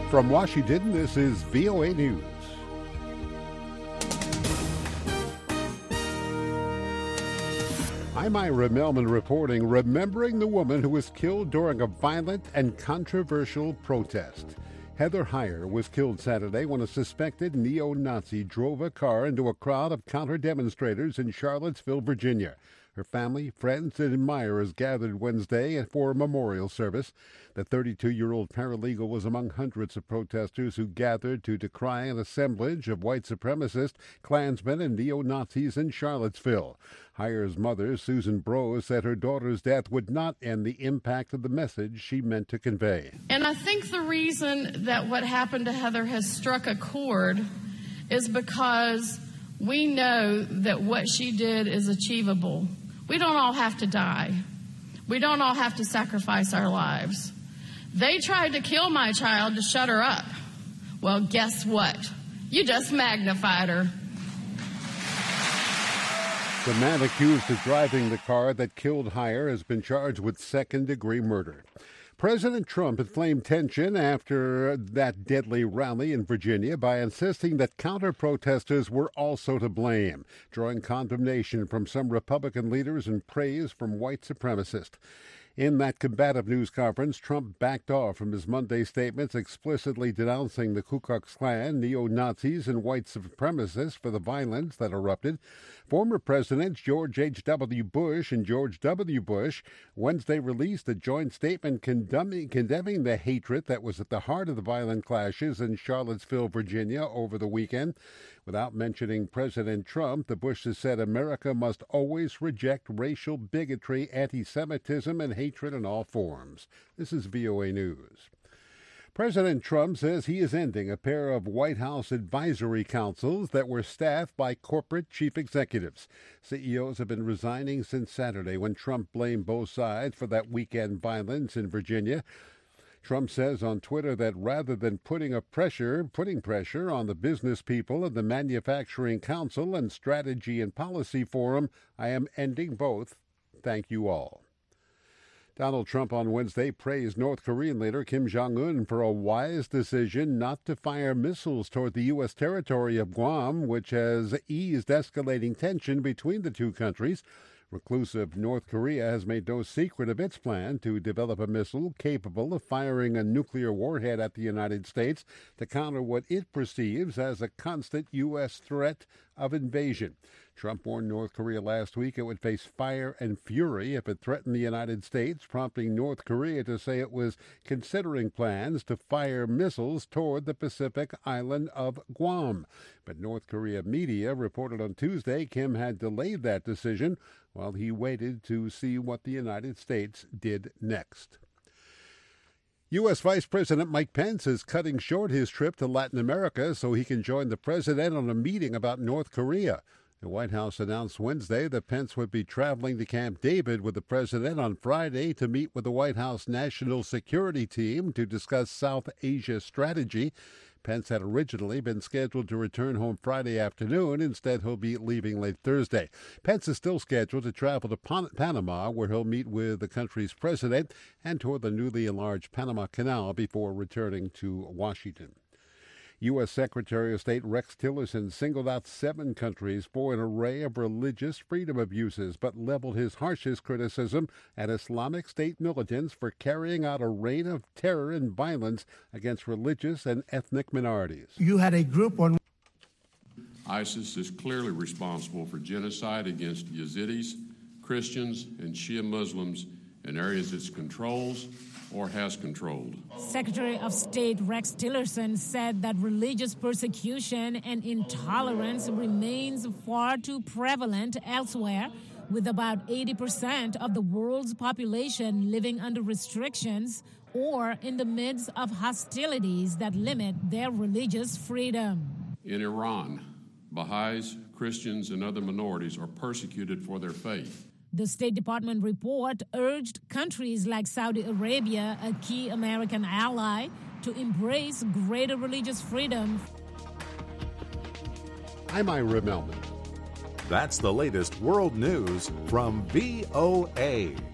From Washington, this is VOA News. I'm Ira Melman reporting, remembering the woman who was killed during a violent and controversial protest. Heather Heyer was killed Saturday when a suspected neo-Nazi drove a car into a crowd of counter-demonstrators in Charlottesville, Virginia. Her family, friends, and admirers gathered Wednesday for a memorial service. The 32-year-old paralegal was among hundreds of protesters who gathered to decry an assemblage of white supremacists, Klansmen, and neo-Nazis in Charlottesville. Heyer's mother, Susan Brose, said her daughter's death would not end the impact of the message she meant to convey. And I think the reason that what happened to Heather has struck a chord is because we know that what she did is achievable. We don't all have to die. We don't all have to sacrifice our lives. They tried to kill my child to shut her up. Well, guess what? You just magnified her. The man accused of driving the car that killed Heyer has been charged with second-degree murder. President Trump inflamed tension after that deadly rally in Virginia by insisting that counter-protesters were also to blame, drawing condemnation from some Republican leaders and praise from white supremacists. In that combative news conference, Trump backed off from his Monday statements explicitly denouncing the Ku Klux Klan, neo-Nazis, and white supremacists for the violence that erupted. Former Presidents George H.W. Bush and George W. Bush Wednesday released a joint statement condemning the hatred that was at the heart of the violent clashes in Charlottesville, Virginia over the weekend. Without mentioning President Trump, the Bushes said America must always reject racial bigotry, anti-Semitism, and hatred in all forms. This is VOA News. President Trump says he is ending a pair of White House advisory councils that were staffed by corporate chief executives. CEOs have been resigning since Saturday when Trump blamed both sides for that weekend violence in Virginia. Trump says on Twitter that rather than putting pressure on the business people of the Manufacturing Council and Strategy and Policy Forum, I am ending both. Thank you all. Donald Trump on Wednesday praised North Korean leader Kim Jong-un for a wise decision not to fire missiles toward the U.S. territory of Guam, which has eased escalating tension between the two countries. Reclusive North Korea has made no secret of its plan to develop a missile capable of firing a nuclear warhead at the United States to counter what it perceives as a constant U.S. threat of invasion. Trump warned North Korea last week it would face fire and fury if it threatened the United States, prompting North Korea to say it was considering plans to fire missiles toward the Pacific island of Guam. But North Korea media reported on Tuesday Kim had delayed that decision while he waited to see what the United States did next. U.S. Vice President Mike Pence is cutting short his trip to Latin America so he can join the president on a meeting about North Korea. The White House announced Wednesday that Pence would be traveling to Camp David with the president on Friday to meet with the White House National Security Team to discuss South Asia strategy. Pence had originally been scheduled to return home Friday afternoon. Instead, he'll be leaving late Thursday. Pence is still scheduled to travel to Panama, where he'll meet with the country's president and tour the newly enlarged Panama Canal before returning to Washington. U.S. Secretary of State Rex Tillerson singled out 7 countries for an array of religious freedom abuses, but leveled his harshest criticism at Islamic State militants for carrying out a reign of terror and violence against religious and ethnic minorities. You had a group on ISIS is clearly responsible for genocide against Yazidis, Christians, and Shia Muslims in areas it controls or has controlled. Secretary of State Rex Tillerson said that religious persecution and intolerance remains far too prevalent elsewhere, with about 80% of the world's population living under restrictions or in the midst of hostilities that limit their religious freedom. In Iran, Baha'is, Christians, and other minorities are persecuted for their faith. The State Department report urged countries like Saudi Arabia, a key American ally, to embrace greater religious freedom. I'm Ira Melman. That's the latest world news from VOA.